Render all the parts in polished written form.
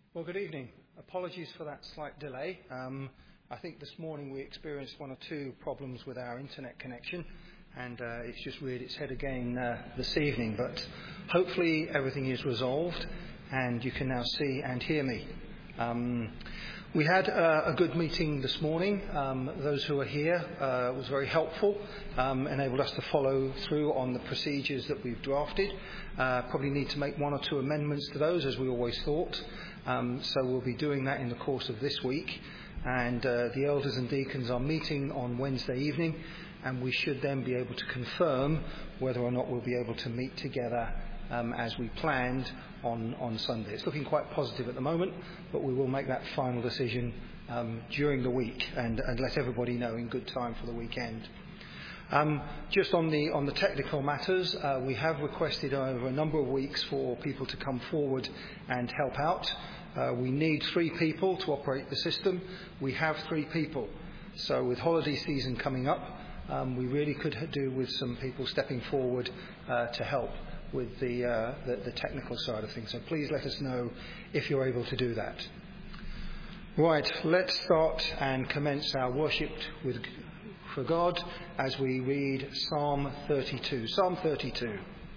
Well, good evening. Apologies for that slight delay. I think this morning we experienced one or two problems with our internet connection, and it's just reared its head again this evening. But hopefully everything is resolved, and you can now see and hear me. We had a good meeting this morning. Those who were here was very helpful, enabled us to follow through on the procedures that we've drafted. Probably need to make one or two amendments to those, as we always thought. So we'll be doing that in the course of this week. And the elders and deacons are meeting on Wednesday evening, and we should then be able to confirm whether or not we'll be able to meet together as we planned on Sunday. It's looking quite positive at the moment, but we will make that final decision during the week and let everybody know in good time for the weekend. Just on the technical matters, we have requested over a number of weeks for people to come forward and help out. We need 3 people to operate the system. We have 3 people. So with holiday season coming up, we really could do with some people stepping forward to help with the technical side of things. So please let us know if you're able to do that. Right, let's start and commence our worship for God as we read Psalm 32. Psalm 32.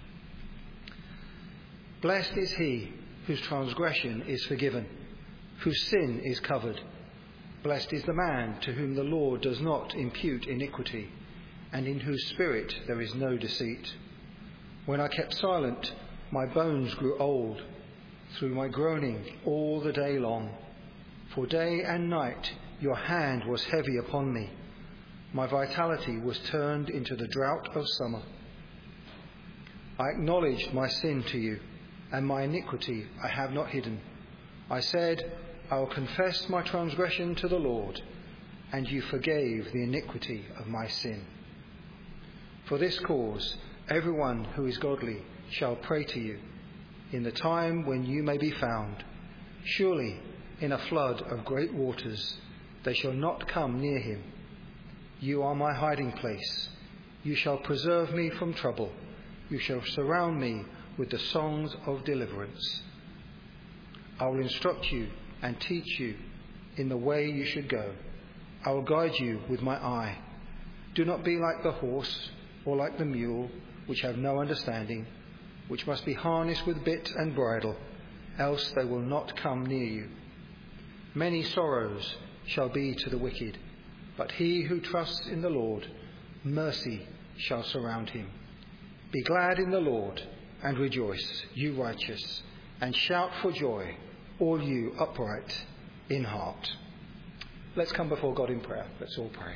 Blessed is he whose transgression is forgiven, whose sin is covered. Blessed is the man to whom the Lord does not impute iniquity, and in whose spirit there is no deceit. When I kept silent, my bones grew old through my groaning all the day long. For day and night your hand was heavy upon me. My vitality was turned into the drought of summer. I acknowledged my sin to you, and my iniquity I have not hidden. I said, I will confess my transgression to the Lord, and you forgave the iniquity of my sin. For this cause, everyone who is godly shall pray to you in the time when you may be found. Surely in a flood of great waters they shall not come near him. You are my hiding place. You shall preserve me from trouble. You shall surround me with the songs of deliverance. I will instruct you and teach you in the way you should go. I will guide you with my eye. Do not be like the horse or like the mule, which have no understanding, which must be harnessed with bit and bridle, else they will not come near you. Many sorrows shall be to the wicked, but he who trusts in the Lord, mercy shall surround him. Be glad in the Lord and rejoice, you righteous, and shout for joy, all you upright in heart. Let's come before God in prayer. Let's all pray.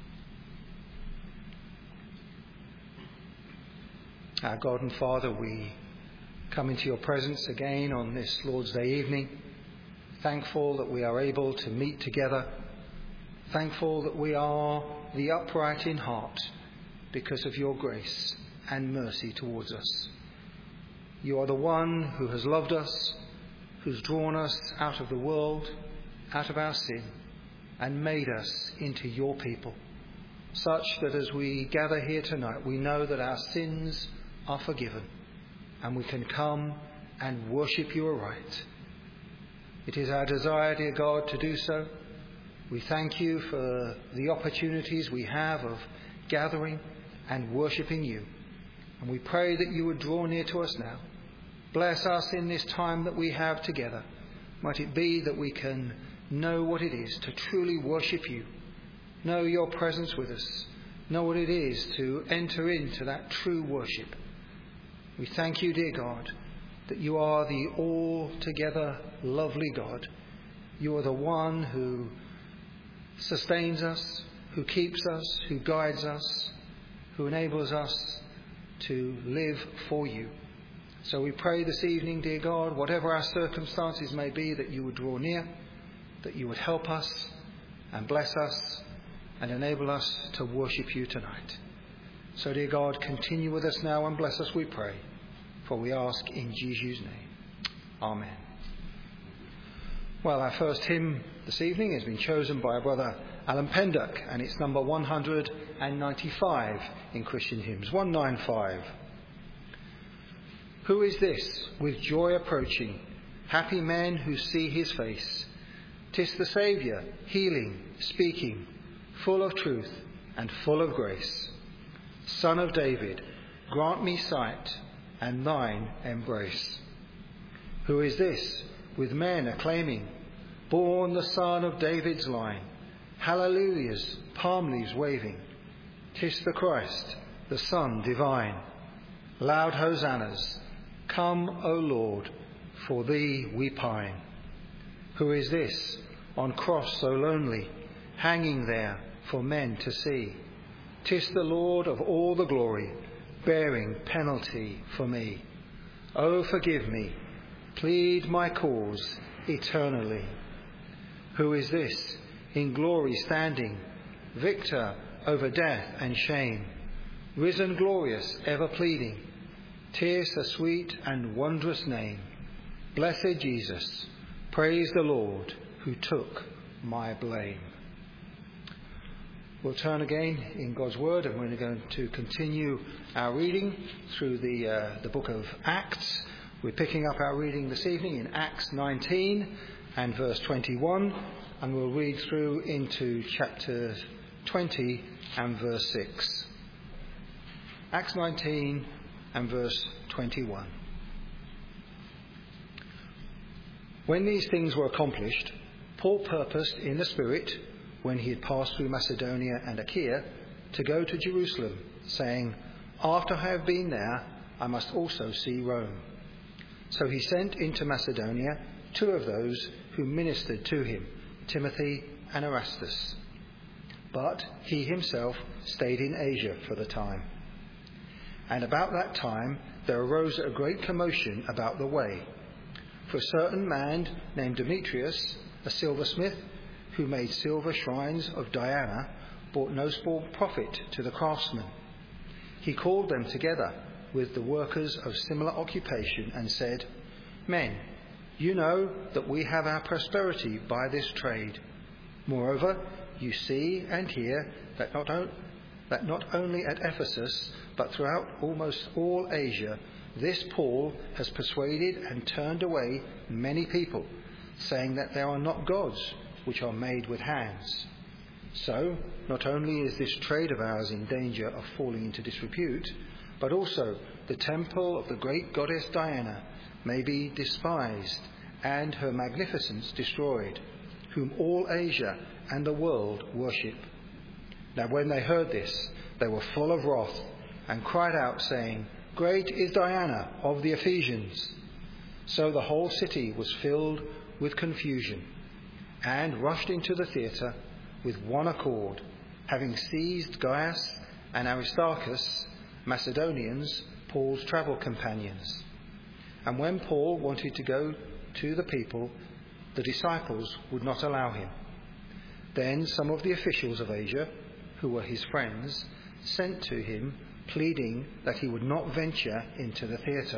Our God and Father, we come into your presence again on this Lord's Day evening, thankful that we are able to meet together, thankful that we are the upright in heart because of your grace and mercy towards us. You are the one who has loved us, who's drawn us out of the world, out of our sin, and made us into your people, such that as we gather here tonight, we know that our sins are forgiven, and we can come and worship you aright. It is our desire, dear God, to do so. We thank you for the opportunities we have of gathering and worshipping you. And we pray that you would draw near to us now. Bless us in this time that we have together. Might it be that we can know what it is to truly worship you, know your presence with us, know what it is to enter into that true worship. We thank you, dear God, that you are the altogether lovely God. You are the one who sustains us, who keeps us, who guides us, who enables us to live for you. So we pray this evening, dear God, whatever our circumstances may be, that you would draw near, that you would help us and bless us and enable us to worship you tonight. So, dear God, continue with us now and bless us, we pray, for we ask in Jesus' name. Amen. Well, our first hymn this evening has been chosen by our brother Alan Penduck, and it's number 195 in Christian Hymns, 195. Who is this with joy approaching, Happy men who see his face. 'Tis the Saviour, healing, speaking, full of truth and full of grace. Son of David, grant me sight and thine embrace. Who is this, with men acclaiming, born the son of David's line? Hallelujahs, palm leaves waving. 'Tis the Christ, the Son divine. Loud hosannas, come, O Lord, for thee we pine. Who is this, on cross so lonely, hanging there for men to see? 'Tis the Lord of all the glory, bearing penalty for me. Oh, forgive me, plead my cause eternally. Who is this, in glory standing, victor over death and shame, risen glorious, ever pleading? 'Tis the sweet and wondrous name. Blessed Jesus, praise the Lord who took my blame. We'll turn again in God's Word, and we're going to continue our reading through the book of Acts. We're picking up our reading this evening in Acts 19 and verse 21, and we'll read through into chapter 20 and verse 6. Acts 19 and verse 21. When these things were accomplished, Paul purposed in the Spirit, when he had passed through Macedonia and Achaia, to go to Jerusalem, saying, After I have been there, I must also see Rome. So he sent into Macedonia 2 of those who ministered to him, Timothy and Erastus. But he himself stayed in Asia for the time. And about that time there arose a great commotion about the way. For a certain man named Demetrius, a silversmith, who made silver shrines of Diana, brought no small profit to the craftsmen. He called them together with the workers of similar occupation and said, Men, you know that we have our prosperity by this trade. Moreover, you see and hear that not only at Ephesus, but throughout almost all Asia, this Paul has persuaded and turned away many people, saying that there are not gods which are made with hands. So, not only is this trade of ours in danger of falling into disrepute, but also the temple of the great goddess Diana may be despised and her magnificence destroyed, whom all Asia and the world worship. Now when they heard this, they were full of wrath and cried out, saying, Great is Diana of the Ephesians. So the whole city was filled with confusion, and rushed into the theatre with one accord, having seized Gaius and Aristarchus, Macedonians, Paul's travel companions. And when Paul wanted to go to the people, the disciples would not allow him. Then some of the officials of Asia, who were his friends, sent to him, pleading that he would not venture into the theatre.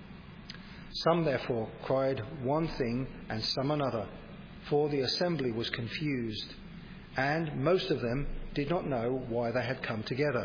Some therefore cried one thing and some another, for the assembly was confused, and most of them did not know why they had come together.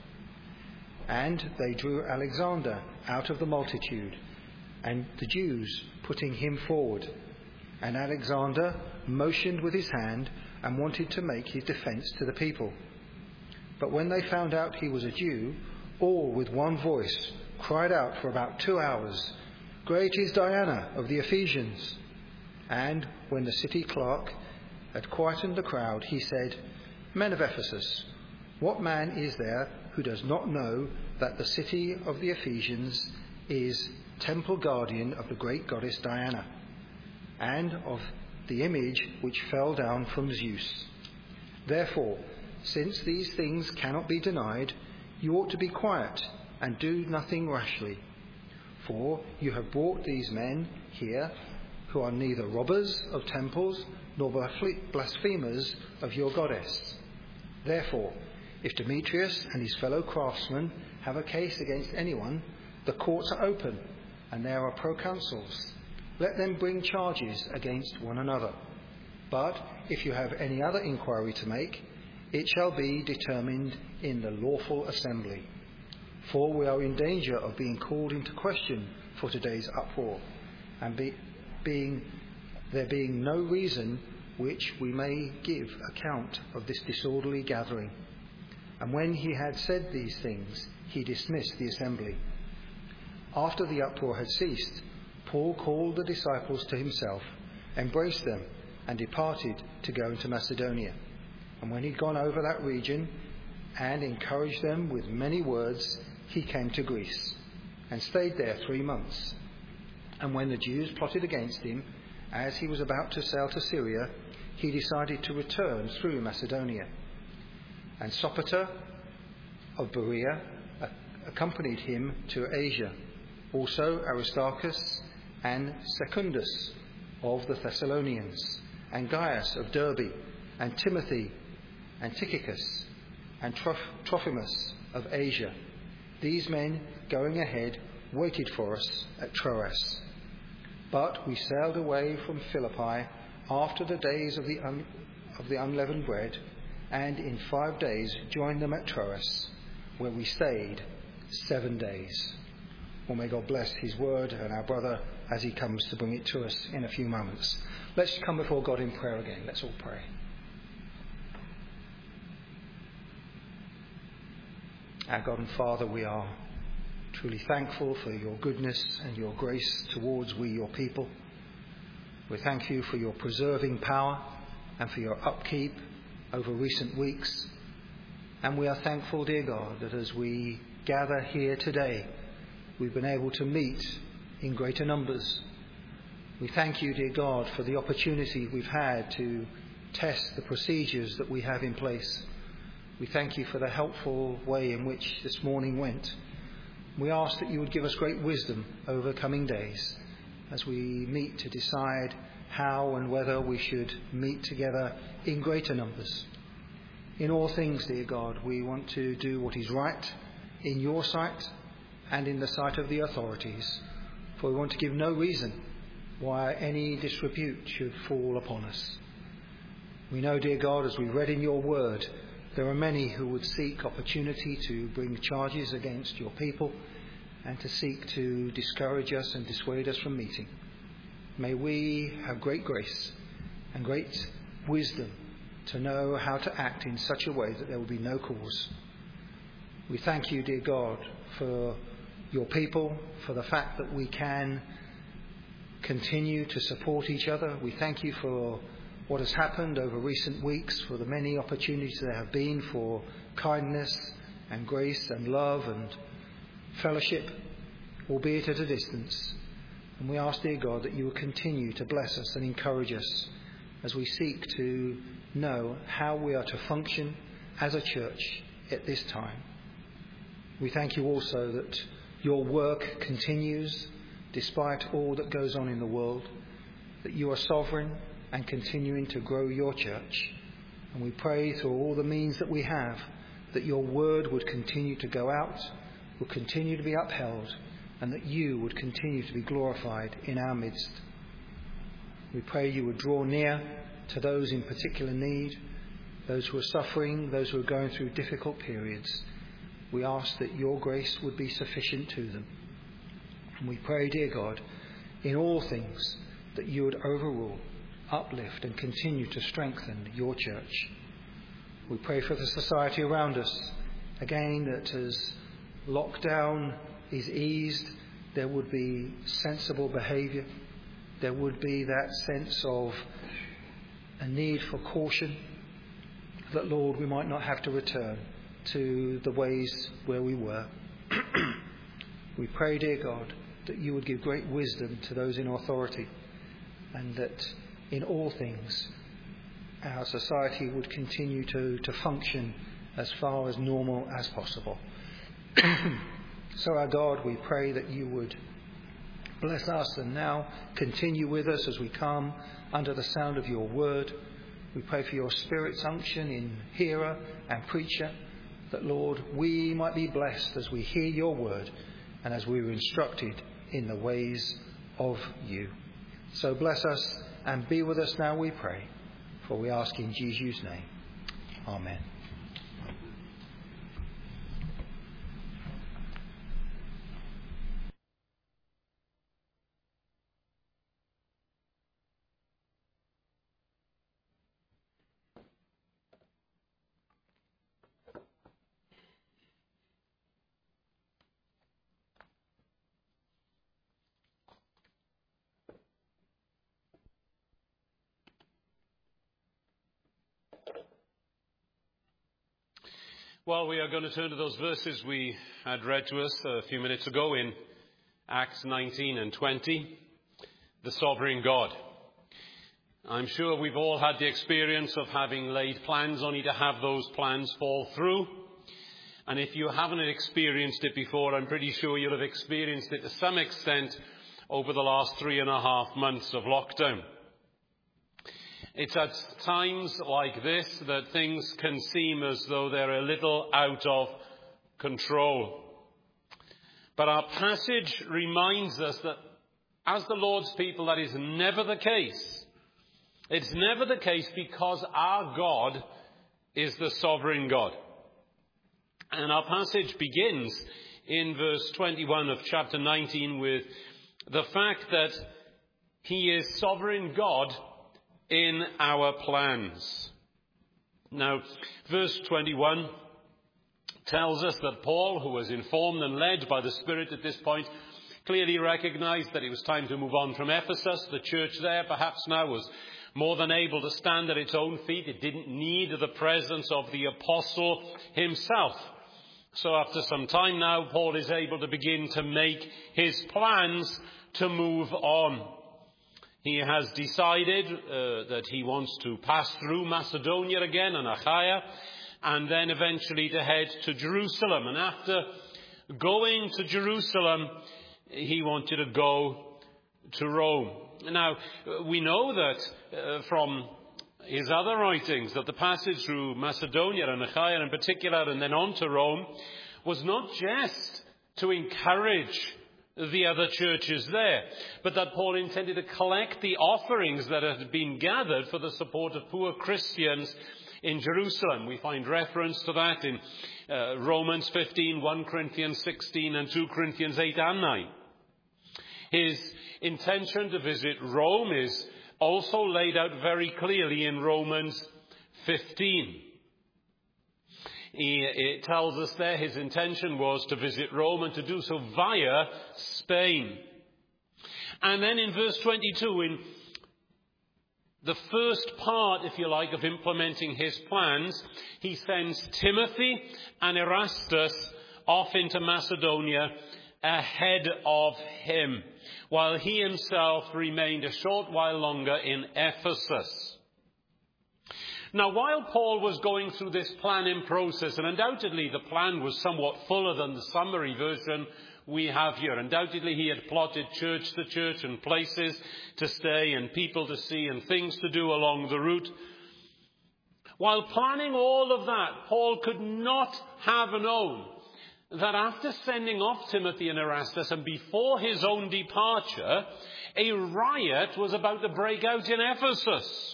And they drew Alexander out of the multitude, and the Jews putting him forward. And Alexander motioned with his hand and wanted to make his defence to the people. But when they found out he was a Jew, all with one voice cried out for about 2 hours, Great is Diana of the Ephesians. And when the city clerk had quietened the crowd, he said, Men of Ephesus, what man is there who does not know that the city of the Ephesians is temple guardian of the great goddess Diana, and of the image which fell down from Zeus? Therefore, since these things cannot be denied, you ought to be quiet and do nothing rashly. For you have brought these men here, who are neither robbers of temples nor blasphemers of your goddess. Therefore, if Demetrius and his fellow craftsmen have a case against anyone, the courts are open, and there are proconsuls. Let them bring charges against one another. But if you have any other inquiry to make, it shall be determined in the lawful assembly. For we are in danger of being called into question for today's uproar, and there being no reason which we may give account of this disorderly gathering. And when he had said these things, he dismissed the assembly. After the uproar had ceased, Paul called the disciples to himself, embraced them, and departed to go into Macedonia. And when he'd gone over that region and encouraged them with many words, he came to Greece and stayed there 3 months. And when the Jews plotted against him, as he was about to sail to Syria, he decided to return through Macedonia. And Sopater of Berea accompanied him to Asia, also Aristarchus and Secundus of the Thessalonians, and Gaius of Derbe, and Timothy, and Tychicus, and Trophimus of Asia. These men, going ahead, waited for us at Troas. But we sailed away from Philippi after the days of the unleavened bread, and in 5 days joined them at Troas, where we stayed 7 days. Well, may God bless his word and our brother as he comes to bring it to us in a few moments. Let's come before God in prayer again. Let's all pray. Our God and Father, we are truly thankful for your goodness and your grace towards we, your people. We thank you for your preserving power and for your upkeep over recent weeks. And we are thankful, dear God, that as we gather here today, we've been able to meet in greater numbers. We thank you, dear God, for the opportunity we've had to test the procedures that we have in place. We thank you for the helpful way in which this morning went. We ask that you would give us great wisdom over coming days as we meet to decide how and whether we should meet together in greater numbers. In all things, dear God, we want to do what is right in your sight and in the sight of the authorities, for we want to give no reason why any disrepute should fall upon us. We know, dear God, as we read in your word, there are many who would seek opportunity to bring charges against your people and to seek to discourage us and dissuade us from meeting. May we have great grace and great wisdom to know how to act in such a way that there will be no cause. We thank you, dear God, for your people, for the fact that we can continue to support each other. We thank you for what has happened over recent weeks, for the many opportunities there have been for kindness and grace and love and fellowship, albeit at a distance. And we ask, dear God, that you will continue to bless us and encourage us as we seek to know how we are to function as a church at this time. We thank you also that your work continues despite all that goes on in the world, that you are sovereign and continuing to grow your church. And we pray through all the means that we have that your word would continue to go out, would continue to be upheld, and that you would continue to be glorified in our midst. We pray you would draw near to those in particular need, those who are suffering, those who are going through difficult periods. We ask that your grace would be sufficient to them. And we pray, dear God, in all things that you would overrule, uplift and continue to strengthen your church. We pray for the society around us, again, that as lockdown is eased, there would be sensible behaviour. There would be that sense of a need for caution, that, Lord, we might not have to return to the ways where we were. We pray, dear God, that you would give great wisdom to those in authority, and that in all things our society would continue to function as far as normal as possible. So, our God, we pray that you would bless us and now continue with us as we come under the sound of your word. We pray for your Spirit's unction in hearer and preacher, that, Lord, we might be blessed as we hear your word and as we are instructed in the ways of you. So bless us and be with us now, we pray, for we ask in Jesus' name. Amen. Well, we are going to turn to those verses we had read to us a few minutes ago in Acts 19 and 20, the sovereign God. I'm sure we've all had the experience of having laid plans only to have those plans fall through. And if you haven't experienced it before, I'm pretty sure you'll have experienced it to some extent over the last 3.5 months of lockdown. It's at times like this that things can seem as though they're a little out of control. But our passage reminds us that as the Lord's people, that is never the case. It's never the case because our God is the sovereign God. And our passage begins in verse 21 of chapter 19 with the fact that He is sovereign God in our plans. Now, verse 21 tells us that Paul, who was informed and led by the Spirit at this point, clearly recognized that it was time to move on from Ephesus. The church there perhaps now was more than able to stand at its own feet. It didn't need the presence of the apostle himself. So after some time now, Paul is able to begin to make his plans to move on. He has decided that he wants to pass through Macedonia again and Achaia, and then eventually to head to Jerusalem. And after going to Jerusalem, he wanted to go to Rome. Now, we know that from his other writings that the passage through Macedonia and Achaia in particular, and then on to Rome, was not just to encourage the other churches there, but that Paul intended to collect the offerings that had been gathered for the support of poor Christians in Jerusalem. We find reference to that in Romans 15, 1 Corinthians 16 and 2 Corinthians 8 and 9. His intention to visit Rome is also laid out very clearly in Romans 15. It tells us there his intention was to visit Rome and to do so via Spain. And then in verse 22, in the first part, if you like, of implementing his plans, he sends Timothy and Erastus off into Macedonia ahead of him, while he himself remained a short while longer in Ephesus. Now, while Paul was going through this planning process, and undoubtedly the plan was somewhat fuller than the summary version we have here. Undoubtedly he had plotted church to church and places to stay and people to see and things to do along the route. While planning all of that, Paul could not have known that after sending off Timothy and Erastus and before his own departure, a riot was about to break out in Ephesus.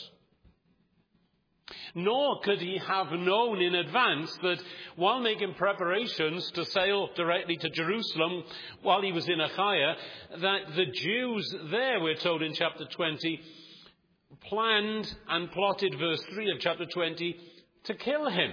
Nor could he have known in advance that while making preparations to sail directly to Jerusalem while he was in Achaia, that the Jews there, we're told in chapter 20, planned and plotted, verse 3 of chapter 20, to kill him.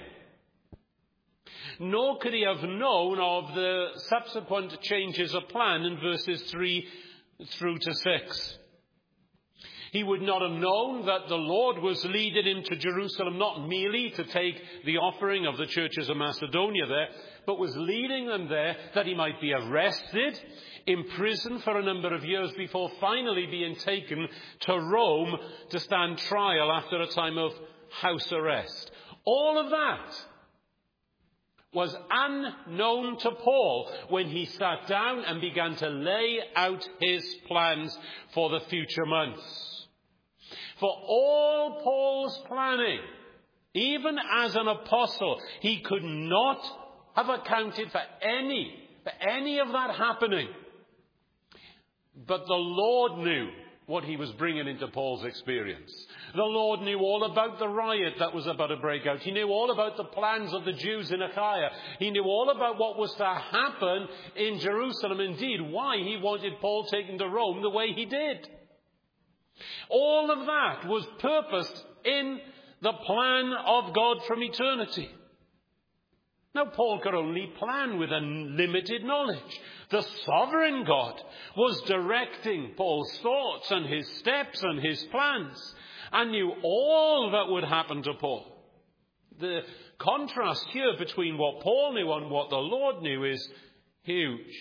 Nor could he have known of the subsequent changes of plan in verses 3 through to 6. He would not have known that the Lord was leading him to Jerusalem not merely to take the offering of the churches of Macedonia there, but was leading them there that he might be arrested, imprisoned for a number of years before finally being taken to Rome to stand trial after a time of house arrest. All of that was unknown to Paul when he sat down and began to lay out his plans for the future months. For all Paul's planning, even as an apostle, he could not have accounted for any of that happening. But the Lord knew what he was bringing into Paul's experience. The Lord knew all about the riot that was about to break out. He knew all about the plans of the Jews in Achaia. He knew all about what was to happen in Jerusalem. Indeed, why he wanted Paul taken to Rome the way he did. All of that was purposed in the plan of God from eternity. Now, Paul could only plan with unlimited knowledge. The sovereign God was directing Paul's thoughts and his steps and his plans, and knew all that would happen to Paul. The contrast here between what Paul knew and what the Lord knew is huge.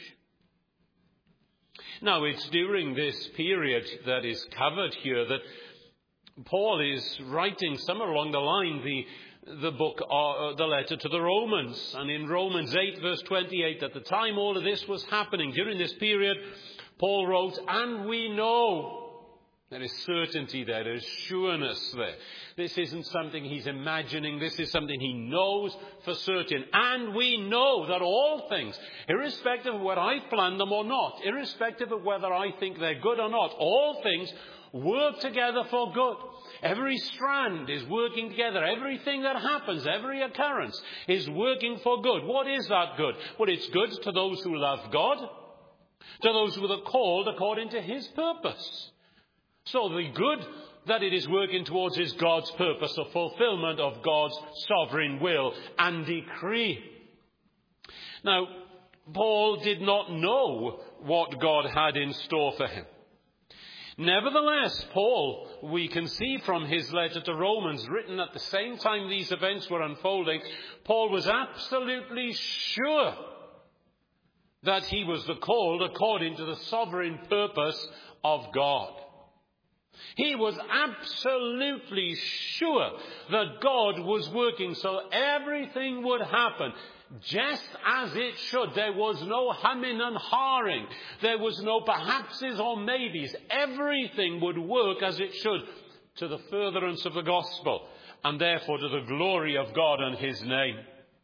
Now, it's during this period that is covered here that Paul is writing somewhere along the line the book, the letter to the Romans. And in Romans 8, verse 28, at the time all of this was happening, during this period, Paul wrote, and we know. There is certainty there. There is sureness there. This isn't something he's imagining. This is something he knows for certain. And we know that all things, irrespective of whether I plan them or not, irrespective of whether I think they're good or not, all things work together for good. Every strand is working together. Everything that happens, every occurrence is working for good. What is that good? Well, it's good to those who love God, to those who are called according to his purpose. So the good that it is working towards is God's purpose, the fulfillment of God's sovereign will and decree. Now, Paul did not know what God had in store for him. Nevertheless, Paul, we can see from his letter to Romans, written at the same time these events were unfolding, Paul was absolutely sure that he was the called according to the sovereign purpose of God. He was absolutely sure that God was working so everything would happen just as it should. There was no humming and hawing. There was no perhapses or maybes. Everything would work as it should to the furtherance of the gospel and therefore to the glory of God and his name.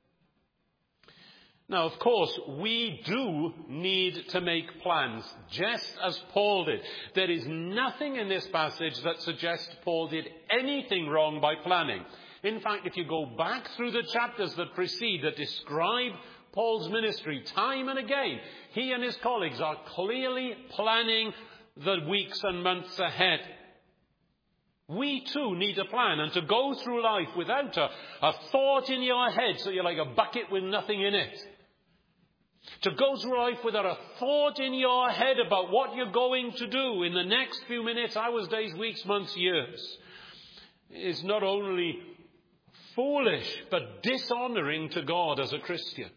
Now, of course, we do need to make plans, just as Paul did. There is nothing in this passage that suggests Paul did anything wrong by planning. In fact, if you go back through the chapters that precede, that describe Paul's ministry, time and again, he and his colleagues are clearly planning the weeks and months ahead. We too need a plan, and to go through life without a thought in your head, so you're like a bucket with nothing in it. To go through life without a thought in your head about what you're going to do in the next few minutes, hours, days, weeks, months, years, is not only foolish, but dishonoring to God as a Christian.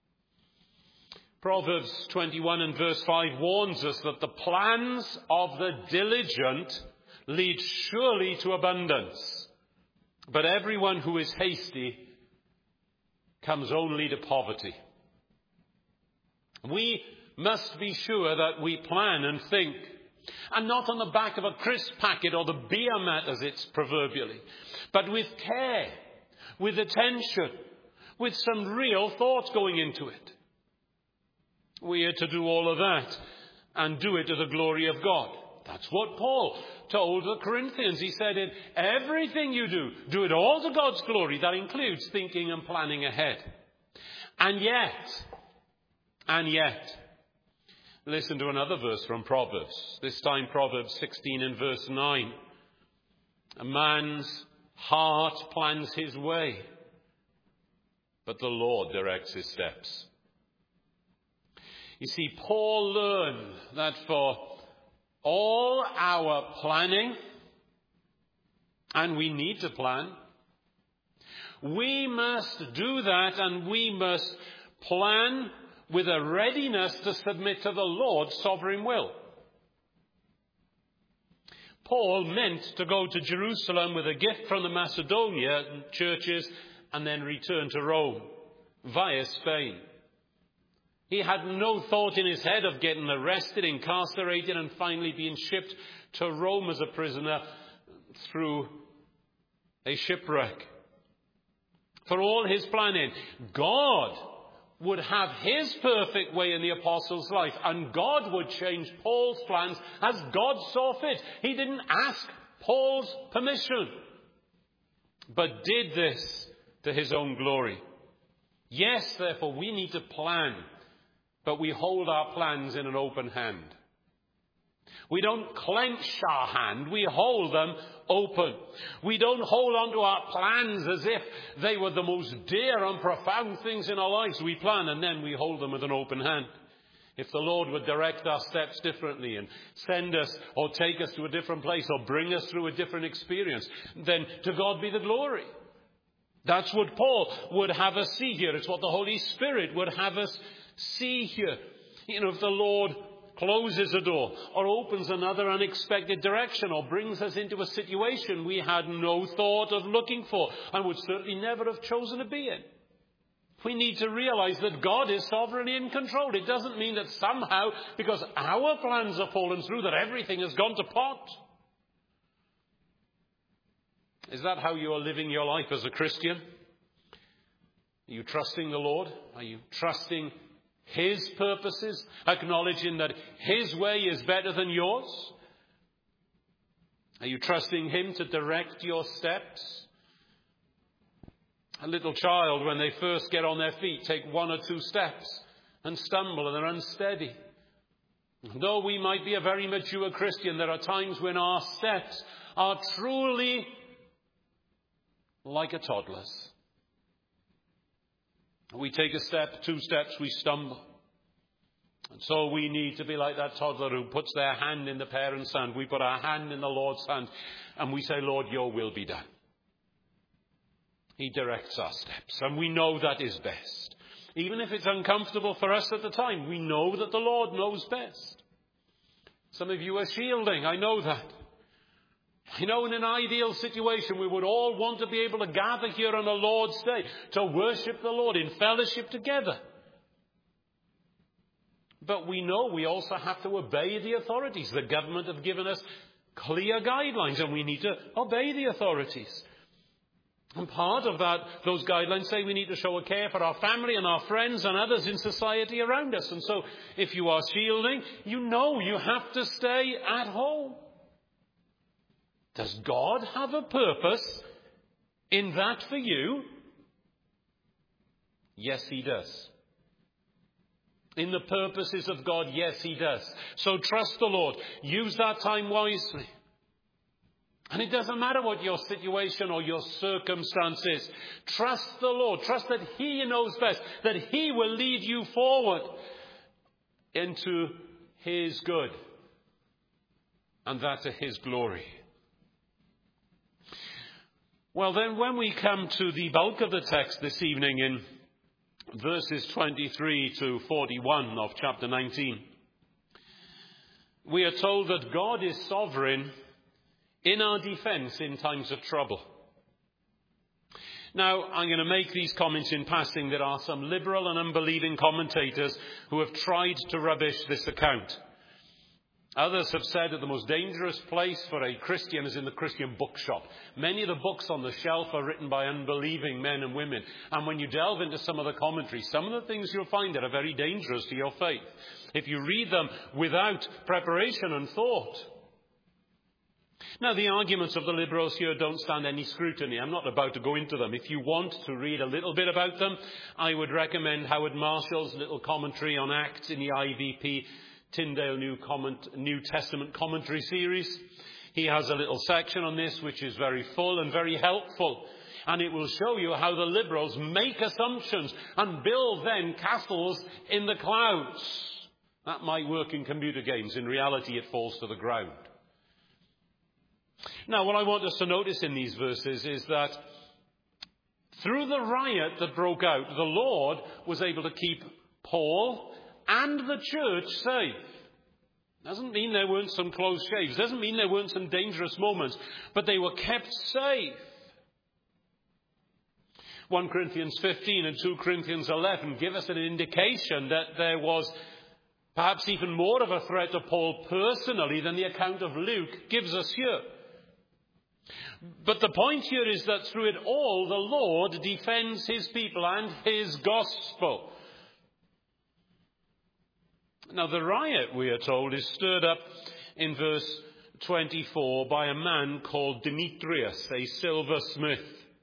Proverbs 21 and verse 5 warns us that the plans of the diligent lead surely to abundance, but everyone who is hasty comes only to poverty. We must be sure that we plan and think, and not on the back of a crisp packet or the beer mat as it's proverbially, but with care, with attention, with some real thought going into it. We are to do all of that and do it to the glory of God. That's what Paul told the Corinthians. He said, in everything you do, do it all to God's glory. That includes thinking and planning ahead. And yet, listen to another verse from Proverbs. This time Proverbs 16 and verse 9. A man's heart plans his way, but the Lord directs his steps. You see, Paul learned that for all our planning, and we need to plan, we must do that, and we must plan with a readiness to submit to the Lord's sovereign will. Paul meant to go to Jerusalem with a gift from the Macedonian churches and then return to Rome via Spain. He had no thought in his head of getting arrested, incarcerated, and finally being shipped to Rome as a prisoner through a shipwreck. For all his planning, God would have his perfect way in the apostle's life, and God would change Paul's plans as God saw fit. He didn't ask Paul's permission, but did this to his own glory. Yes, therefore, we need to plan, but we hold our plans in an open hand. We don't clench our hand, we hold them open. We don't hold on to our plans as if they were the most dear and profound things in our lives. We plan and then we hold them with an open hand. If the Lord would direct our steps differently and send us or take us to a different place or bring us through a different experience, then to God be the glory. That's what Paul would have us see here. It's what the Holy Spirit would have us see here. If the Lord closes a door or opens another unexpected direction or brings us into a situation we had no thought of looking for and would certainly never have chosen to be in. We need to realize that God is sovereignly in control. It doesn't mean that somehow, because our plans have fallen through, that everything has gone to pot. Is that how you are living your life as a Christian? Are you trusting the Lord? Are you trusting His purposes, acknowledging that His way is better than yours? Are you trusting Him to direct your steps? A little child, when they first get on their feet, take one or two steps and stumble and they're unsteady. Though we might be a very mature Christian, there are times when our steps are truly like a toddler's. We take a step, 2 steps, we stumble. And so we need to be like that toddler who puts their hand in the parent's hand. We put our hand in the Lord's hand and we say, Lord, your will be done. He directs our steps, and we know that is best. Even if it's uncomfortable for us at the time, we know that the Lord knows best. Some of you are shielding, I know that. In an ideal situation, we would all want to be able to gather here on the Lord's Day to worship the Lord in fellowship together. But we know we also have to obey the authorities. The government have given us clear guidelines, and we need to obey the authorities. And part of that, those guidelines say we need to show a care for our family and our friends and others in society around us. And so if you are shielding, you have to stay at home. Does God have a purpose in that for you? Yes, He does. In the purposes of God, yes, He does. So trust the Lord. Use that time wisely. And it doesn't matter what your situation or your circumstance is. Trust the Lord. Trust that He knows best, that He will lead you forward into His good, and that to His glory. Well, then, when we come to the bulk of the text this evening in verses 23 to 41 of chapter 19, we are told that God is sovereign in our defense in times of trouble. Now, I'm going to make these comments in passing. There are some liberal and unbelieving commentators who have tried to rubbish this account. Others have said that the most dangerous place for a Christian is in the Christian bookshop. Many of the books on the shelf are written by unbelieving men and women. And when you delve into some of the commentaries, some of the things you'll find that are very dangerous to your faith, if you read them without preparation and thought. Now, the arguments of the liberals here don't stand any scrutiny. I'm not about to go into them. If you want to read a little bit about them, I would recommend Howard Marshall's little commentary on Acts in the IVP Tyndale New Testament commentary series. He has a little section on this which is very full and very helpful. And it will show you how the liberals make assumptions and build then castles in the clouds. That might work in computer games. In reality, it falls to the ground. Now, what I want us to notice in these verses is that through the riot that broke out, the Lord was able to keep Paul and the church safe. Doesn't mean there weren't some close shaves. Doesn't mean there weren't some dangerous moments. But they were kept safe. 1 Corinthians 15 and 2 Corinthians 11 give us an indication that there was perhaps even more of a threat to Paul personally than the account of Luke gives us here. But the point here is that through it all, the Lord defends His people and His gospel. Now, the riot, we are told, is stirred up in verse 24 by a man called Demetrius, a silversmith.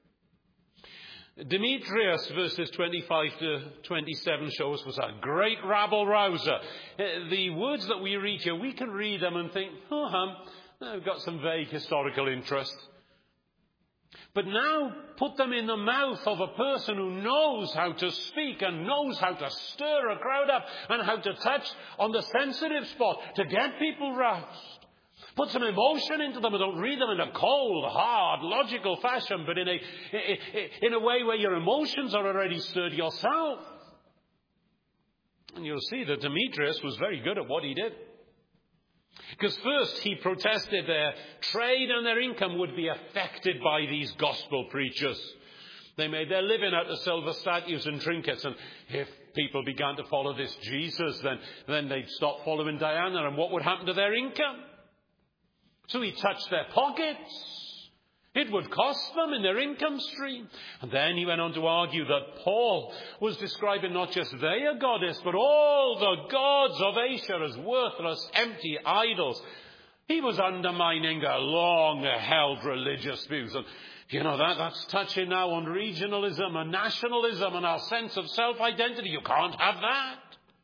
Demetrius, verses 25 to 27 show us, was a great rabble-rouser. The words that we read here, we can read them and think, they've got some vague historical interest. But now put them in the mouth of a person who knows how to speak and knows how to stir a crowd up and how to touch on the sensitive spot to get people roused. Put some emotion into them and don't read them in a cold, hard, logical fashion, but in a way where your emotions are already stirred yourself. And you'll see that Demetrius was very good at what he did. Because first he protested their trade and their income would be affected by these gospel preachers. They made their living out of silver statues and trinkets, and if people began to follow this Jesus, then they'd stop following Diana, and what would happen to their income? So he touched their pockets. It would cost them in their income stream. And then he went on to argue that Paul was describing not just their goddess, but all the gods of Asia as worthless, empty idols. He was undermining their long-held religious views. And that's touching now on regionalism and nationalism and our sense of self-identity. You can't have that.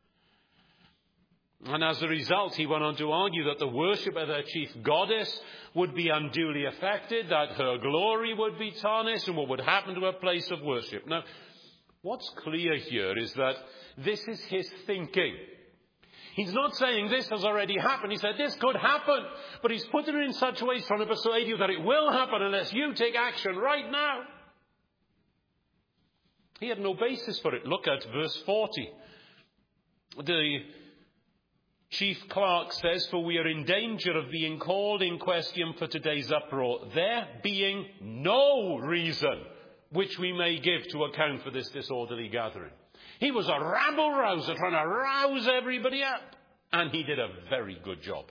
And as a result, he went on to argue that the worship of their chief goddess would be unduly affected, that her glory would be tarnished, and what would happen to her place of worship. Now, what's clear here is that this is his thinking. He's not saying this has already happened. He said this could happen, but he's putting it in such ways trying to persuade you that it will happen unless you take action right now. He had no basis for it. Look at verse 40. The chief clerk says, "For we are in danger of being called in question for today's uproar, there being no reason which we may give to account for this disorderly gathering." He was a rabble-rouser trying to rouse everybody up. And he did a very good job.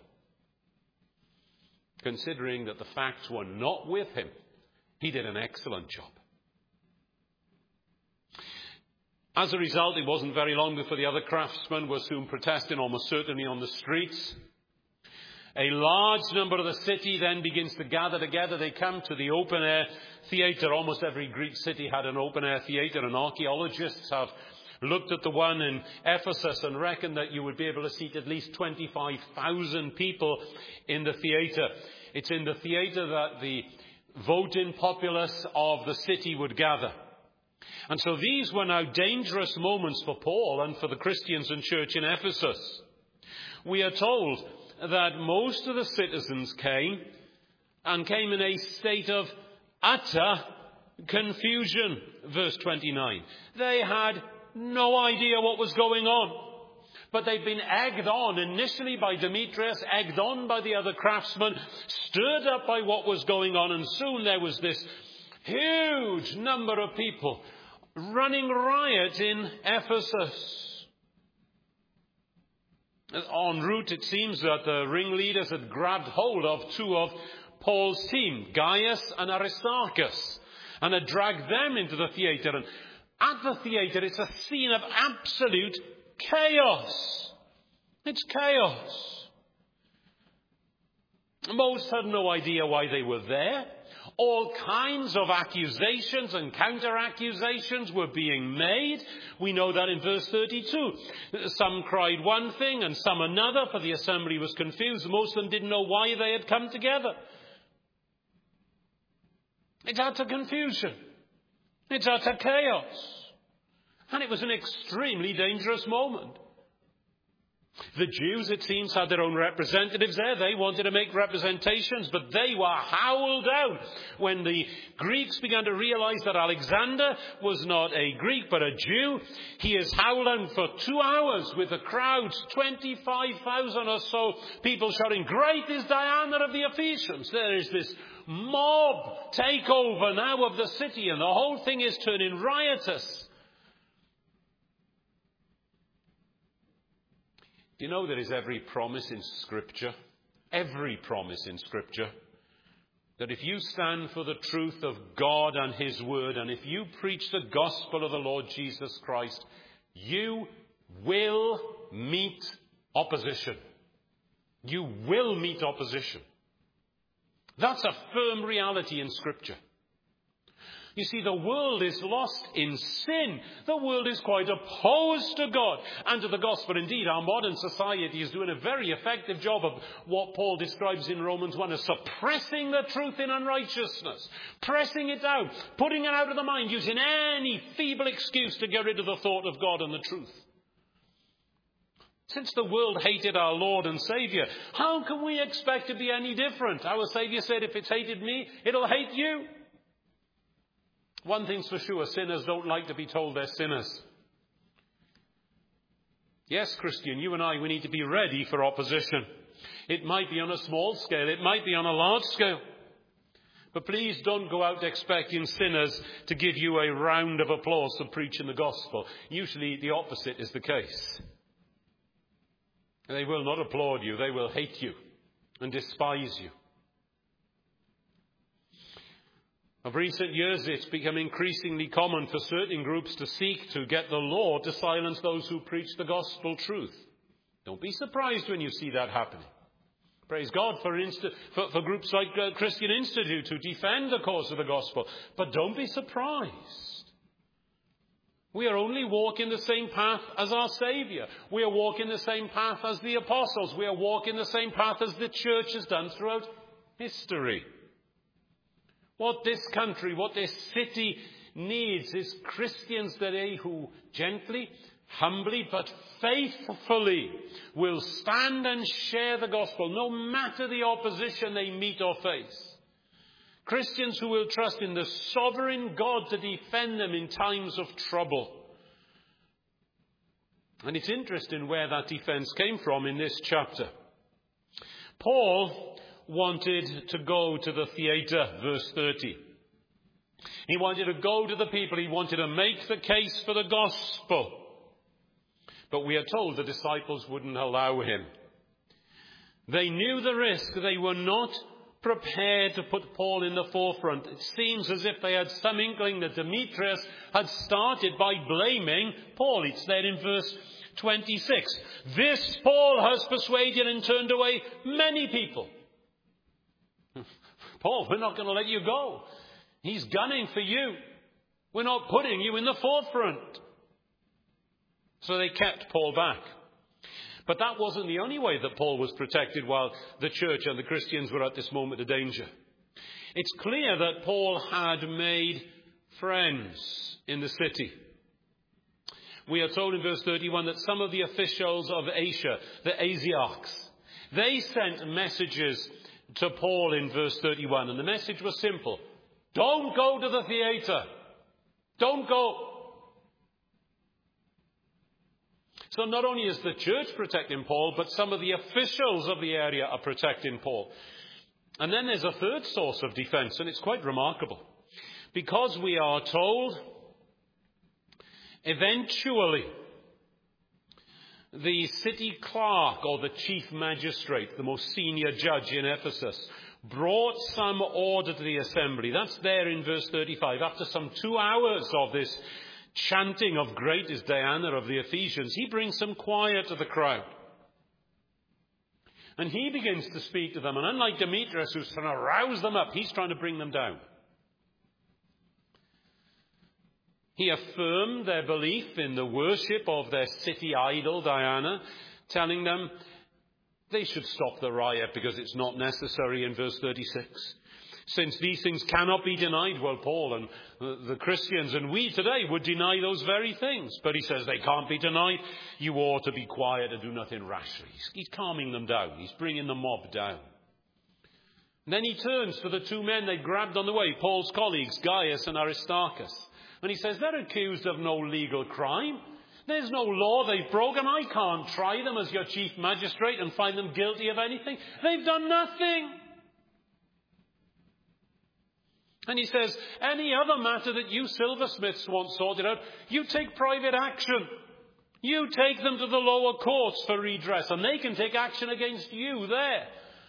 Considering that the facts were not with him, he did an excellent job. As a result, it wasn't very long before the other craftsmen were soon protesting, almost certainly on the streets. A large number of the city then begins to gather together. They come to the open-air theatre. Almost every Greek city had an open-air theatre, and archaeologists have looked at the one in Ephesus and reckoned that you would be able to seat at least 25,000 people in the theatre. It's in the theatre that the voting populace of the city would gather. And so these were now dangerous moments for Paul and for the Christians in church in Ephesus. We are told that most of the citizens came in a state of utter confusion. Verse 29. They had no idea what was going on. But they'd been egged on initially by Demetrius, egged on by the other craftsmen, stirred up by what was going on, and soon there was this huge number of people running riot in Ephesus. En route, it seems that the ringleaders had grabbed hold of two of Paul's team, Gaius and Aristarchus, and had dragged them into the theatre. And at the theatre, it's a scene of absolute chaos. It's chaos. Most had no idea why they were there. All kinds of accusations and counter-accusations were being made. We know that in verse 32. Some cried one thing and some another, for the assembly was confused. Most of them didn't know why they had come together. It's utter confusion. It's utter chaos. And it was an extremely dangerous moment. The Jews, it seems, had their own representatives there. They wanted to make representations, but they were howled out when the Greeks began to realize that Alexander was not a Greek but a Jew. He is howled out for 2 hours with the crowds, 25,000 or so people shouting, "Great is Diana of the Ephesians." There is this mob takeover now of the city, and the whole thing is turning riotous. You know, there is every promise in Scripture, that if you stand for the truth of God and His Word, and if you preach the gospel of the Lord Jesus Christ, you will meet opposition. You will meet opposition. That's a firm reality in Scripture. You see, the world is lost in sin. The world is quite opposed to God and to the gospel. Indeed, our modern society is doing a very effective job of what Paul describes in Romans 1 as suppressing the truth in unrighteousness, pressing it out, putting it out of the mind, using any feeble excuse to get rid of the thought of God and the truth. Since the world hated our Lord and Saviour, how can we expect to be any different? Our Saviour said, if it's hated me, it'll hate you. One thing's for sure, sinners don't like to be told they're sinners. Yes, Christian, you and I, we need to be ready for opposition. It might be on a small scale, it might be on a large scale. But please don't go out expecting sinners to give you a round of applause for preaching the gospel. Usually the opposite is the case. They will not applaud you, they will hate you and despise you. Of recent years, it's become increasingly common for certain groups to seek to get the law to silence those who preach the gospel truth. Don't be surprised when you see that happening. Praise God for groups like Christian Institute who defend the cause of the gospel. But don't be surprised. We are only walking the same path as our Saviour. We are walking the same path as the apostles. We are walking the same path as the church has done throughout history. What this country, what this city needs is Christians today who gently, humbly, but faithfully will stand and share the gospel, no matter the opposition they meet or face. Christians who will trust in the sovereign God to defend them in times of trouble. And it's interesting where that defense came from in this chapter. Paul wanted to go to the theatre, verse 30. He wanted to go to the people. He wanted to make the case for the gospel. But we are told the disciples wouldn't allow him. They knew the risk. They were not prepared to put Paul in the forefront. It seems as if they had some inkling that Demetrius had started by blaming Paul. It's there in verse 26. This Paul has persuaded and turned away many people. Paul, we're not going to let you go. He's gunning for you. We're not putting you in the forefront. So they kept Paul back. But that wasn't the only way that Paul was protected while the church and the Christians were at this moment of danger. It's clear that Paul had made friends in the city. We are told in verse 31 that some of the officials of Asia, the Asiarchs, they sent messages to Paul in verse 31. And the message was simple. Don't go to the theatre. Don't go. So not only is the church protecting Paul, but some of the officials of the area are protecting Paul. And then there's a third source of defense, and it's quite remarkable. Because we are told, eventually, the city clerk, or the chief magistrate, the most senior judge in Ephesus, brought some order to the assembly. That's there in verse 35. After some 2 hours of this chanting of great is Diana of the Ephesians, he brings some quiet to the crowd. And he begins to speak to them. And unlike Demetrius, who's trying to rouse them up, he's trying to bring them down. He affirmed their belief in the worship of their city idol, Diana, telling them they should stop the riot because it's not necessary in verse 36. Since these things cannot be denied, well, Paul and the Christians and we today would deny those very things. But he says they can't be denied. You ought to be quiet and do nothing rashly. He's calming them down. He's bringing the mob down. And then he turns to the two men they grabbed on the way, Paul's colleagues, Gaius and Aristarchus. And he says they're accused of no legal crime. There's no law they've broken. I can't try them as your chief magistrate and find them guilty of anything. They've done nothing. And he says, any other matter that you silversmiths want sorted out, you take private action. You take them to the lower courts for redress, and they can take action against you there.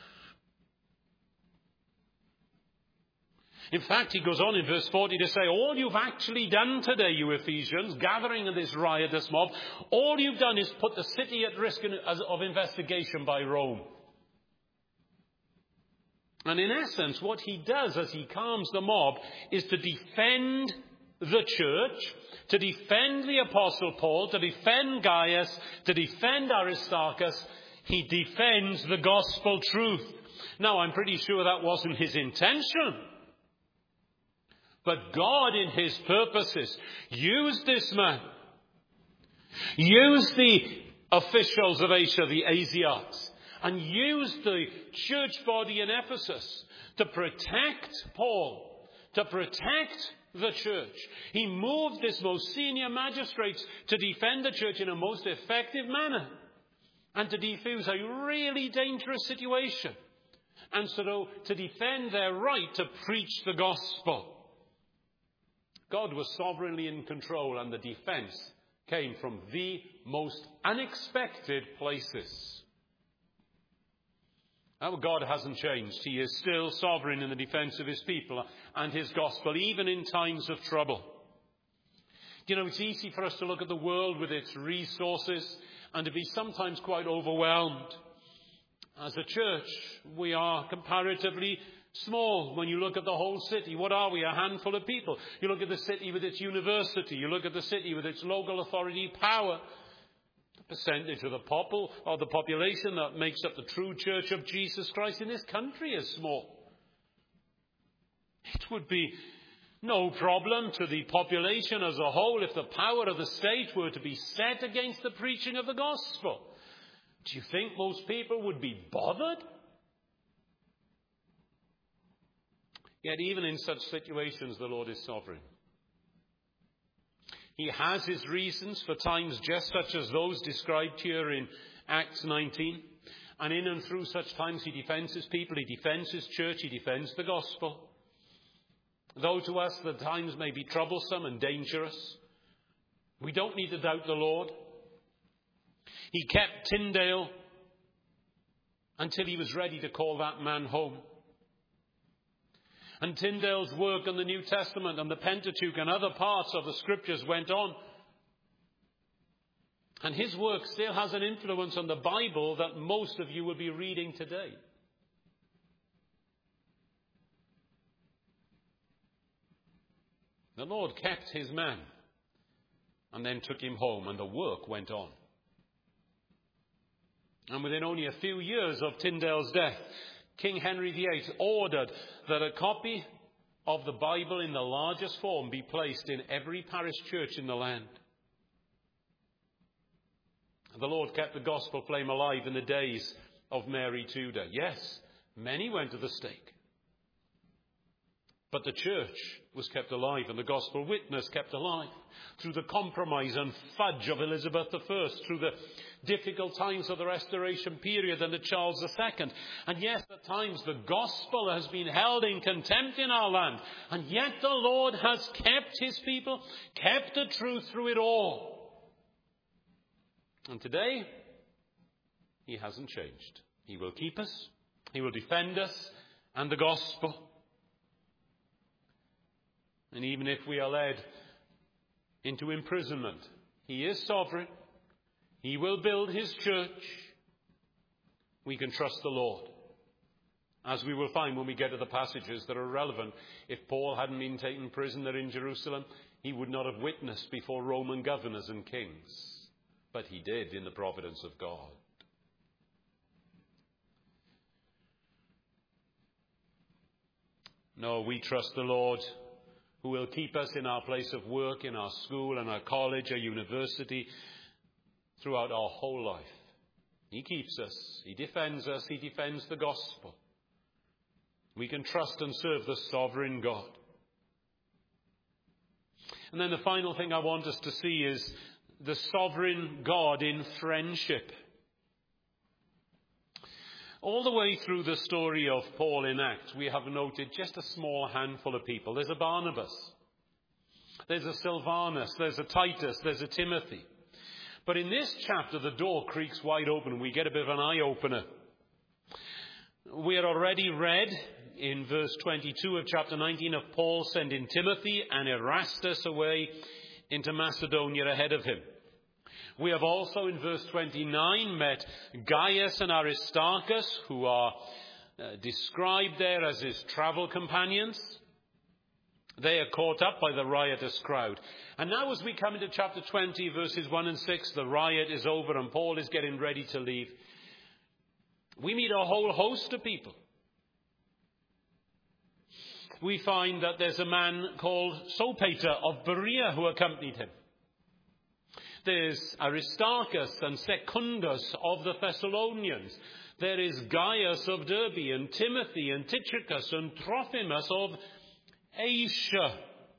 In fact, he goes on in verse 40 to say, all you've actually done today, you Ephesians, gathering in this riotous mob, all you've done is put the city at risk of investigation by Rome. And in essence, what he does as he calms the mob is to defend the church, to defend the Apostle Paul, to defend Gaius, to defend Aristarchus. He defends the gospel truth. Now, I'm pretty sure that wasn't his intention. But God, in his purposes, used this man. Used the officials of Asia, the Asiarchs, and used the church body in Ephesus to protect Paul, to protect the church. He moved this most senior magistrates to defend the church in a most effective manner and to defuse a really dangerous situation, and so to defend their right to preach the gospel. God was sovereignly in control, and the defense came from the most unexpected places. Our God hasn't changed. He is still sovereign in the defense of his people and his gospel, even in times of trouble. You know, it's easy for us to look at the world with its resources and to be sometimes quite overwhelmed. As a church, we are comparatively small when you look at the whole city. What are we? A handful of people. You look at the city with its university. You look at the city with its local authority power. The percentage of the population that makes up the true church of Jesus Christ in this country is small. It would be no problem to the population as a whole if the power of the state were to be set against the preaching of the gospel. Do you think most people would be bothered? Yet even in such situations, the Lord is sovereign. He has his reasons for times just such as those described here in Acts 19. And in and through such times, he defends his people, he defends his church, he defends the gospel. Though to us the times may be troublesome and dangerous, we don't need to doubt the Lord. He kept Tyndale until he was ready to call that man home. And Tyndale's work on the New Testament and the Pentateuch and other parts of the Scriptures went on. And his work still has an influence on the Bible that most of you will be reading today. The Lord kept his man and then took him home, and the work went on. And within only a few years of Tyndale's death, King Henry VIII ordered that a copy of the Bible in the largest form be placed in every parish church in the land. The Lord kept the gospel flame alive in the days of Mary Tudor. Yes, many went to the stake. But the church was kept alive and the gospel witness kept alive through the compromise and fudge of Elizabeth I, through the difficult times of the Restoration period and of Charles II. And yes, at times the gospel has been held in contempt in our land. And yet the Lord has kept his people, kept the truth through it all. And today, he hasn't changed. He will keep us, he will defend us and the gospel. And even if we are led into imprisonment, he is sovereign. He will build his church. We can trust the Lord. As we will find when we get to the passages that are relevant. If Paul hadn't been taken prisoner in Jerusalem, he would not have witnessed before Roman governors and kings. But he did in the providence of God. No, we trust the Lord, who will keep us in our place of work, in our school, in our college, our university, throughout our whole life. He keeps us, he defends the gospel. We can trust and serve the sovereign God. And then the final thing I want us to see is the sovereign God in friendship. All the way through the story of Paul in Acts, we have noted just a small handful of people. There's a Barnabas, there's a Silvanus, there's a Titus, there's a Timothy. But in this chapter, the door creaks wide open. We get a bit of an eye-opener. We had already read in verse 22 of chapter 19 of Paul sending Timothy and Erastus away into Macedonia ahead of him. We have also in verse 29 met Gaius and Aristarchus, who are described there as his travel companions. They are caught up by the riotous crowd. And now as we come into chapter 20, verses 1 and 6, the riot is over and Paul is getting ready to leave. We meet a whole host of people. We find that there's a man called Sopater of Berea who accompanied him. There's Aristarchus and Secundus of the Thessalonians. There is Gaius of Derbe, and Timothy, and Tychicus, and Trophimus of Asia.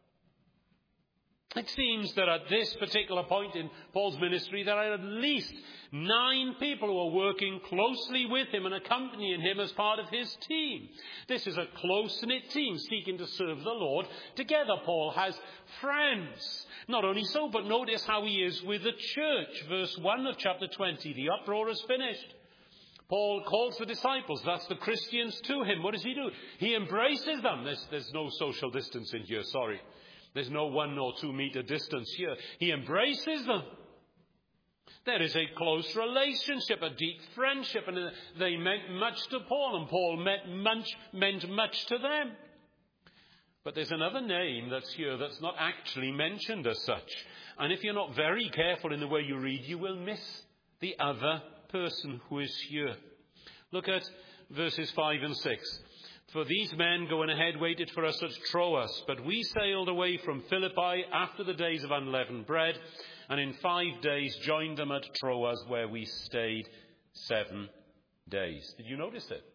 It seems that at this particular point in Paul's ministry, there are at least 9 people who are working closely with him and accompanying him as part of his team. This is a close-knit team seeking to serve the Lord together. Paul has friends. Not only so, but notice how he is with the church. Verse 1 of chapter 20, the uproar is finished. Paul calls the disciples, that's the Christians, to him. What does he do? He embraces them. There's no social distance in here, sorry. There's no 1 or 2 meter distance here. He embraces them. There is a close relationship, a deep friendship, and they meant much to Paul, and Paul meant much to them. But there's another name that's here that's not actually mentioned as such. And if you're not very careful in the way you read, you will miss the other person who is here. Look at verses 5 and 6. For these men going ahead waited for us at Troas, but we sailed away from Philippi after the days of unleavened bread, and in 5 days joined them at Troas, where we stayed 7 days. Did you notice it?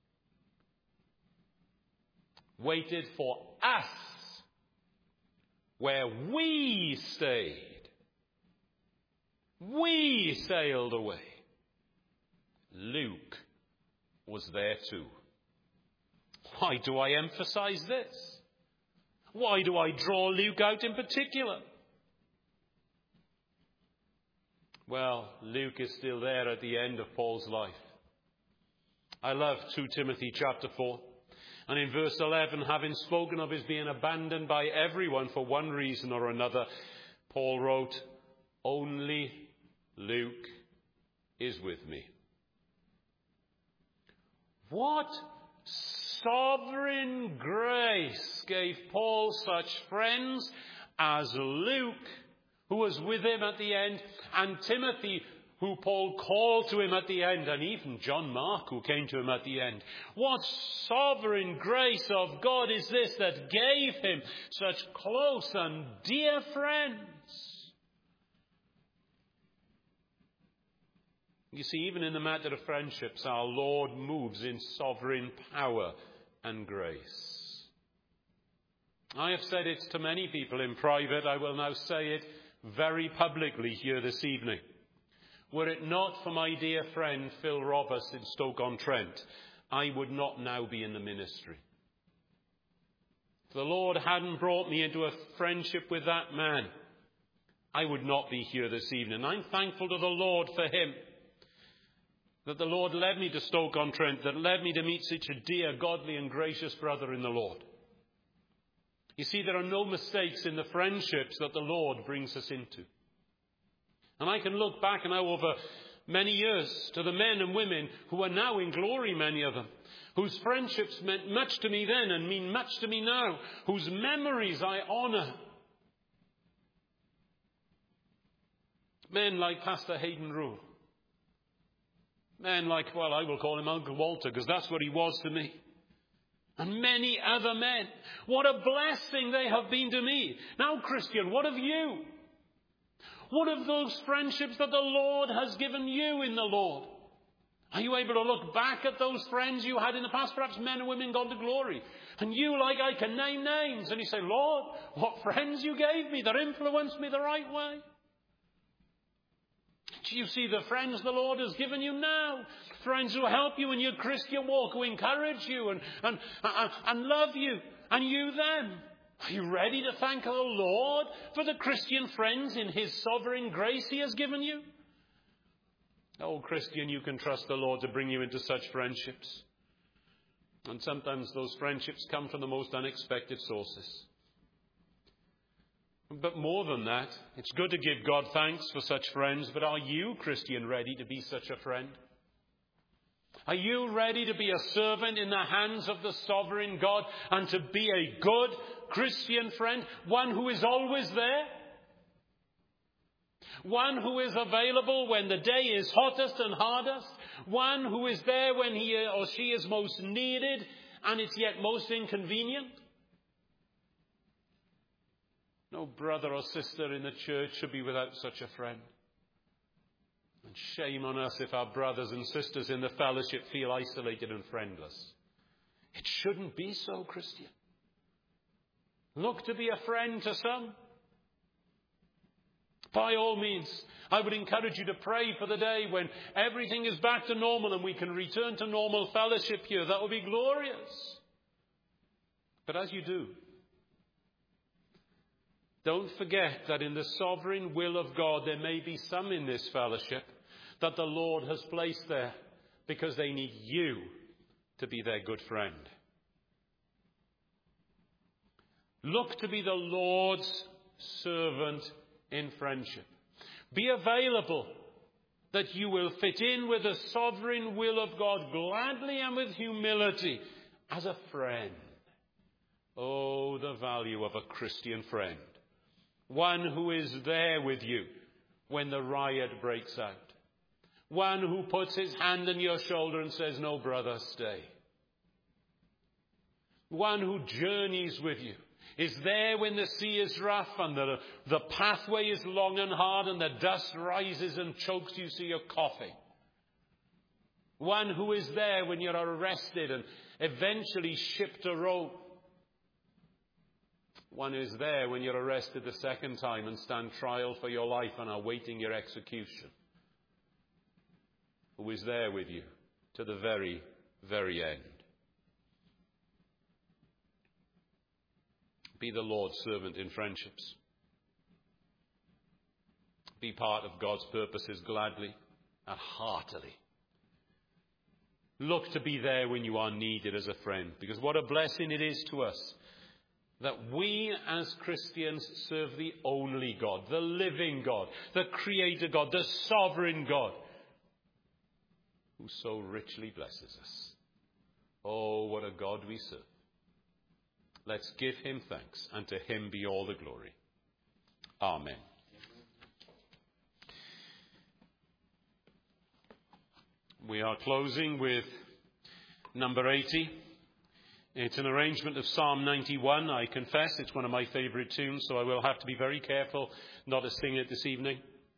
Waited for us, where we stayed. We sailed away. Luke was there too. Why do I emphasize this? Why do I draw Luke out in particular? Well, Luke is still there at the end of Paul's life. I love 2 Timothy chapter 4. And in verse 11, having spoken of his being abandoned by everyone for one reason or another, Paul wrote, only Luke is with me. What sovereign grace gave Paul such friends as Luke, who was with him at the end, and Timothy, who Paul called to him at the end, and even John Mark, who came to him at the end. What sovereign grace of God is this that gave him such close and dear friends? You see, even in the matter of friendships, our Lord moves in sovereign power and grace. I have said it to many people in private. I will now say it very publicly here this evening. Were it not for my dear friend Phil Roberts in Stoke-on-Trent, I would not now be in the ministry. If the Lord hadn't brought me into a friendship with that man, I would not be here this evening. I'm thankful to the Lord for him. That the Lord led me to Stoke-on-Trent, that led me to meet such a dear, godly and gracious brother in the Lord. You see, there are no mistakes in the friendships that the Lord brings us into. And I can look back now over many years to the men and women who are now in glory, many of them, whose friendships meant much to me then and mean much to me now, whose memories I honour. Men like Pastor Hayden Rule. Men like, well, I will call him Uncle Walter, because that's what he was to me. And many other men. What a blessing they have been to me. Now, Christian, what of you? What of those friendships that the Lord has given you in the Lord? Are you able to look back at those friends you had in the past, perhaps men and women gone to glory? And you, like I, can name names. And you say, Lord, what friends you gave me that influenced me the right way? Do you see the friends the Lord has given you now? Friends who help you in your Christian walk, who encourage you and love you, and you them. Are you ready to thank the Lord for the Christian friends in his sovereign grace he has given you? Oh, Christian, you can trust the Lord to bring you into such friendships. And sometimes those friendships come from the most unexpected sources. But more than that, it's good to give God thanks for such friends, but are you, Christian, ready to be such a friend? Are you ready to be a servant in the hands of the sovereign God and to be a good Christian friend? One who is always there? One who is available when the day is hottest and hardest? One who is there when he or she is most needed and it's yet most inconvenient? No, No brother or sister in the church should be without such a friend. And shame on us if our brothers and sisters in the fellowship feel isolated and friendless. It shouldn't be so, Christian. Look to be a friend to some. By all means, I would encourage you to pray for the day when everything is back to normal and we can return to normal fellowship here. That would be glorious. But as you do, don't forget that in the sovereign will of God, there may be some in this fellowship that the Lord has placed there because they need you to be their good friend. Look to be the Lord's servant in friendship. Be available that you will fit in with the sovereign will of God gladly and with humility as a friend. Oh, the value of a Christian friend. One who is there with you when the riot breaks out. One who puts his hand on your shoulder and says, "No, brother, stay." One who journeys with you, is there when the sea is rough and the pathway is long and hard and the dust rises and chokes you so you're coughing. One who is there when you're arrested and eventually shipped to Rome. One who is there when you're arrested the second time and stand trial for your life and are waiting your execution. Who is there with you to the very, very end. Be the Lord's servant in friendships. Be part of God's purposes gladly and heartily. Look to be there when you are needed as a friend, because what a blessing it is to us that we as Christians serve the only God, the living God, the Creator God, the sovereign God, who so richly blesses us. Oh, what a God we serve. Let's give him thanks, and to him be all the glory. Amen. We are closing with number 80. It's an arrangement of Psalm 91. I confess it's one of my favourite tunes, so I will have to be very careful not to sing it this evening.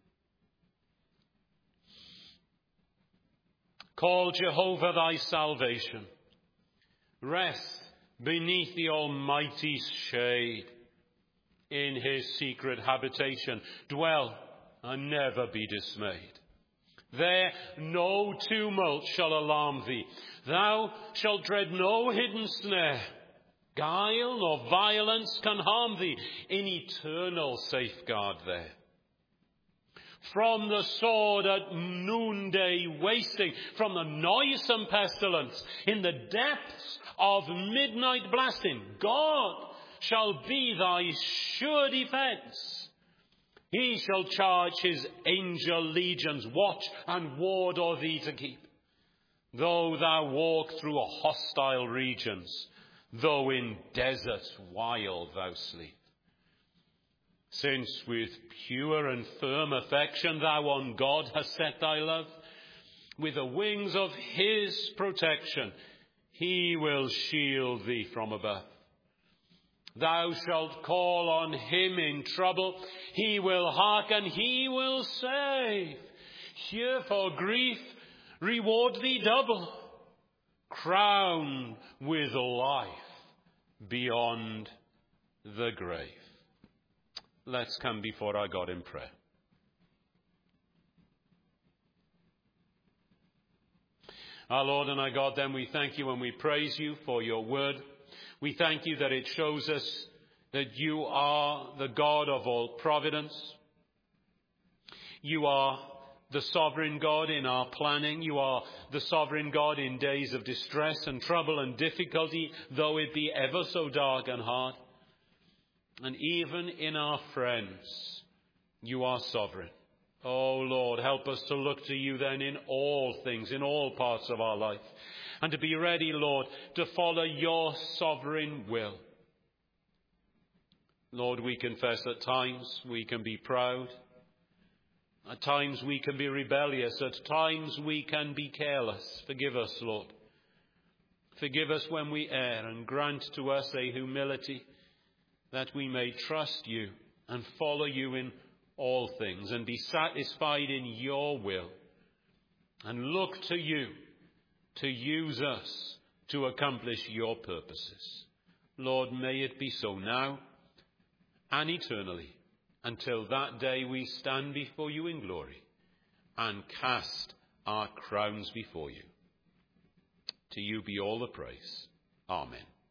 Call Jehovah thy salvation. Rest beneath the Almighty's shade. In his secret habitation dwell and never be dismayed. There no tumult shall alarm thee. Thou shalt dread no hidden snare. Guile nor violence can harm thee. In eternal safeguard there. From the sword at noonday wasting, from the noisome pestilence, in the depths of midnight blasting, God shall be thy sure defence. He shall charge his angel legions, watch and ward o'er thee to keep. Though thou walk through hostile regions, though in deserts wild thou sleep. Since with pure and firm affection thou on God hast set thy love, with the wings of his protection he will shield thee from above. Thou shalt call on him in trouble. He will hearken, he will save. Hear for grief, reward thee double. Crown with life beyond the grave. Let's come before our God in prayer. Our Lord and our God, then we thank you and we praise you for your word. We thank you that it shows us that you are the God of all providence. You are the sovereign God in our planning. You are the sovereign God in days of distress and trouble and difficulty, though it be ever so dark and hard. And even in our friends, you are sovereign. Oh Lord, help us to look to you then in all things, in all parts of our life. And to be ready, Lord, to follow your sovereign will. Lord, we confess at times we can be proud. At times we can be rebellious. At times we can be careless. Forgive us, Lord. Forgive us when we err, and grant to us a humility that we may trust you and follow you in all things and be satisfied in your will and look to you to use us to accomplish your purposes. Lord, may it be so now and eternally, until that day we stand before you in glory and cast our crowns before you. To you be all the praise. Amen.